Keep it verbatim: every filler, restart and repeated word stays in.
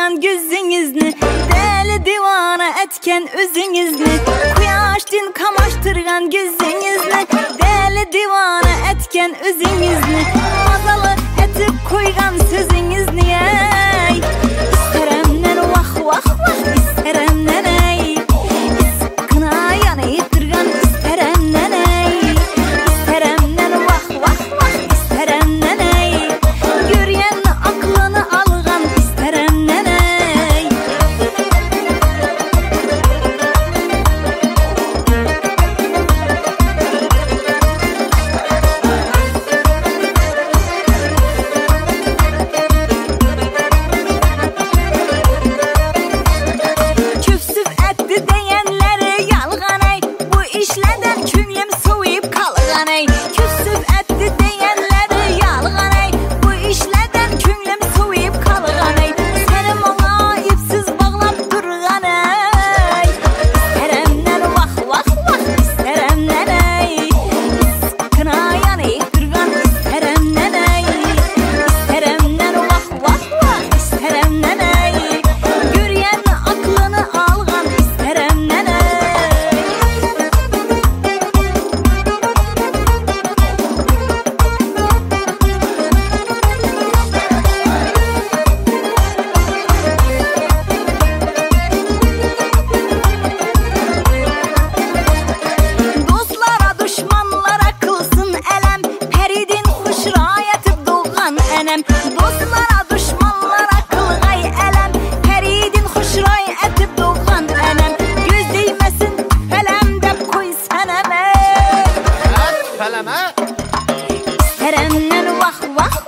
kamaştırgan gözünüzni, deli divana etken özünüzni. Kuyaştın kamaştırgan gözünüzni, deli divana etken özünüzni. Mazalı etip koygan sözünüzni ey. İsteremden vah vah vah isteremden ey. İskına yanayıp durgan isteremden ey. İsteremden vah vah vah isteremden ey. Göryen aklını algan isteremden ey. Küfsüf etti diyenleri yalgan ey. Bu işlerden künyem soğuyup kalgan ey. Küfsüf etti diyenleri yalgan ey. Bu işlerden künyem soğuyup kalgan ey. Senin ona ipsiz bağlap durgan ey. İsteremden vah vah vah isteremden ey. İskına yanayıp durgan isteremden ey. İsteremden vah vah vah isteremden ey. Göryen aklını algan isteremden ey. Dostlara düşmanlara kılsın elem. Peridin huşrayetip doğan enem. Dostlara düşmanlara kılgay elem. Peridin huşrayetip doğan enem. Göz değmesin felem de koy seneme. Feleme. İsteremden vah vah